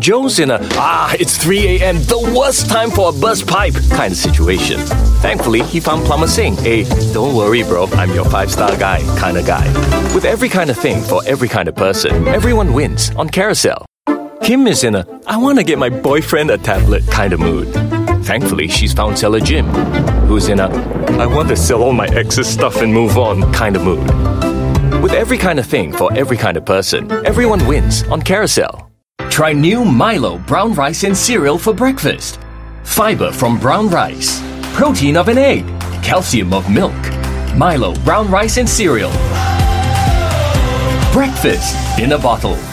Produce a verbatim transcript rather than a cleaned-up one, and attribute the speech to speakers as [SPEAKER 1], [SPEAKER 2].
[SPEAKER 1] Joe's in a, ah, it's three a.m., the worst time for a burst pipe kind of situation. Thankfully, he found Plumber Singh, a don't worry bro, I'm your five-star guy kind of guy. With every kind of thing for every kind of person, everyone wins on Carousel. Kim is in a, I want to get my boyfriend a tablet kind of mood. Thankfully, she's found Seller Jim, who's in a, I want to sell all my ex's stuff and move on kind of mood. With every kind of thing for every kind of person, everyone wins on Carousel. Try new Milo brown rice and cereal for breakfast. Fiber from brown rice, protein of an egg, calcium of milk. Milo brown rice and cereal. Breakfast in a bottle.